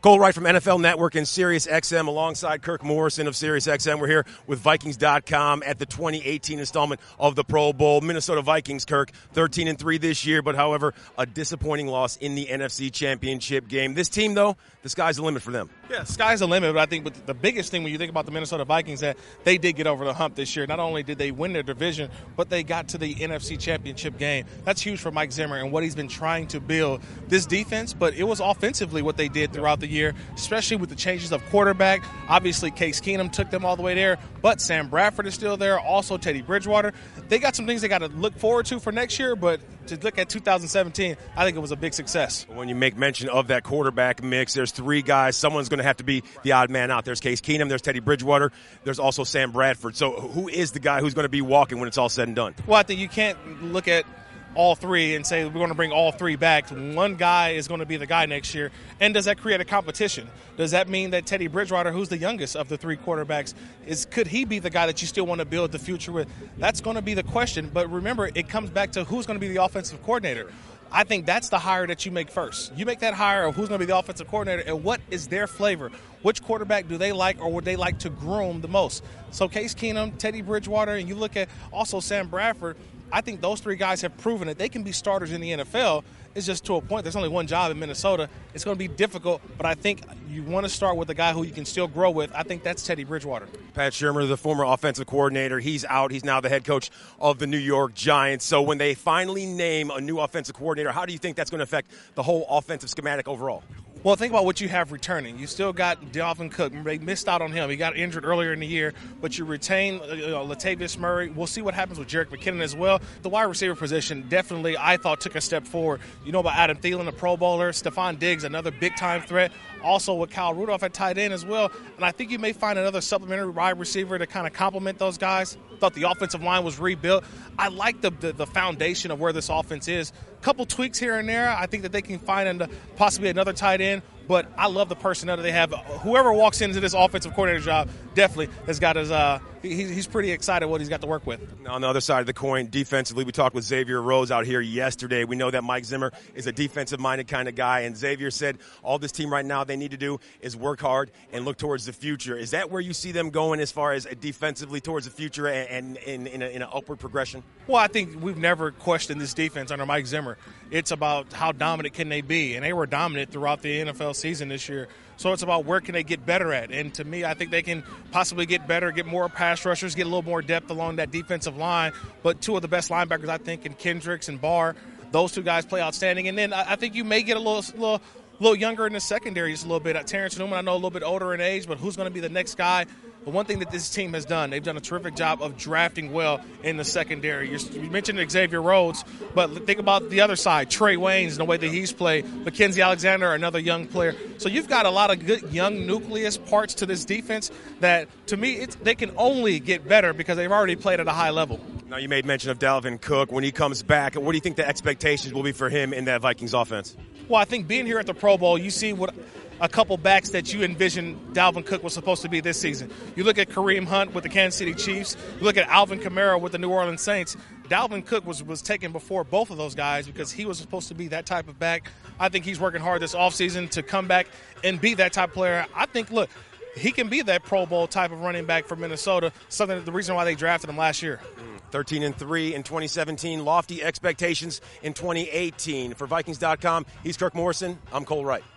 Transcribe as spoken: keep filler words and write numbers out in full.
Cole Wright from N F L Network and Sirius X M alongside Kirk Morrison of Sirius X M. We're here with Vikings dot com at the twenty eighteen installment of the Pro Bowl. Minnesota Vikings, Kirk, thirteen and three this year, but however, a disappointing loss in the N F C Championship game. This team, though, the sky's the limit for them. Yeah, sky's the limit, but I think but the biggest thing when you think about the Minnesota Vikings that they did get over the hump this year. Not only did they win their division, but they got to the N F C Championship game. That's huge for Mike Zimmer and what he's been trying to build this defense, but it was offensively what they did throughout the year, especially with the changes of quarterback. Obviously, Case Keenum took them all the way there, but Sam Bradford is still there, also Teddy Bridgewater. They got some things they got to look forward to for next year, but to look at two thousand seventeen, I think it was a big success. When you make mention of that quarterback mix, there's three guys. Someone's going to have to be the odd man out. There's Case Keenum, there's Teddy Bridgewater, there's also Sam Bradford. So who is the guy who's going to be walking when it's all said and done? Well, I think you can't look at all three and say we're going to bring all three back. One guy is going to be the guy next year. And does that create a competition? Does that mean that Teddy Bridgewater, who's the youngest of the three quarterbacks, is could he be the guy that you still want to build the future with? That's going to be the question. But remember, it comes back to who's going to be the offensive coordinator. I think that's the hire that you make first. You make that hire of who's going to be the offensive coordinator and what is their flavor. Which quarterback do they like or would they like to groom the most? So Case Keenum, Teddy Bridgewater, and you look at also Sam Bradford, I think those three guys have proven that they can be starters in the N F L. It's just to a point. There's only one job in Minnesota. It's going to be difficult, but I think you want to start with a guy who you can still grow with. I think that's Teddy Bridgewater. Pat Shurmur, the former offensive coordinator, he's out. He's now the head coach of the New York Giants. So when they finally name a new offensive coordinator, how do you think that's going to affect the whole offensive schematic overall? Well, think about what you have returning. You still got Dalvin Cook. They missed out on him. He got injured earlier in the year, but you retain you know, Latavius Murray. We'll see what happens with Jerick McKinnon as well. The wide receiver position definitely, I thought, took a step forward. You know about Adam Thielen, a Pro Bowler, Stephon Diggs, another big-time threat. Also with Kyle Rudolph at tight end as well. And I think you may find another supplementary wide receiver to kind of complement those guys. Thought the offensive line was rebuilt. I like the, the the foundation of where this offense is. Couple tweaks here and there. I think that they can find and possibly another tight end. But I love the personnel that they have. Whoever walks into this offensive coordinator job definitely has got his uh, – he, he's pretty excited what he's got to work with. On the other side of the coin, defensively, we talked with Xavier Rhodes out here yesterday. We know that Mike Zimmer is a defensive-minded kind of guy, and Xavier said all this team right now they need to do is work hard and look towards the future. Is that where you see them going as far as defensively towards the future and, and in, in, a, in an upward progression? Well, I think we've never questioned this defense under Mike Zimmer. It's about how dominant can they be, and they were dominant throughout the N F L season this year. So it's about where can they get better at. And to me, I think they can possibly get better, get more pass rushers, get a little more depth along that defensive line. But two of the best linebackers, I think, in Kendricks and Barr, those two guys play outstanding. And then I think you may get a little little, little younger in the secondary just a little bit. Terrence Newman, I know a little bit older in age, but who's going to be the next guy? But one thing that this team has done, they've done a terrific job of drafting well in the secondary. You're, you mentioned Xavier Rhodes, but think about the other side, Trey Waynes and the way that he's played, Mackenzie Alexander, another young player. So you've got a lot of good young nucleus parts to this defense that, to me, it's, they can only get better because they've already played at a high level. Now, you made mention of Dalvin Cook. When he comes back, what do you think the expectations will be for him in that Vikings offense? Well, I think being here at the Pro Bowl, you see what a couple backs that you envision Dalvin Cook was supposed to be this season. You look at Kareem Hunt with the Kansas City Chiefs. You look at Alvin Kamara with the New Orleans Saints. Dalvin Cook was, was taken before both of those guys because he was supposed to be that type of back. I think he's working hard this offseason to come back and be that type of player. I think, look, he can be that Pro Bowl type of running back for Minnesota, something the reason why they drafted him last year. thirteen and three in twenty seventeen, lofty expectations in twenty eighteen. For Vikings dot com, he's Kirk Morrison. I'm Cole Wright.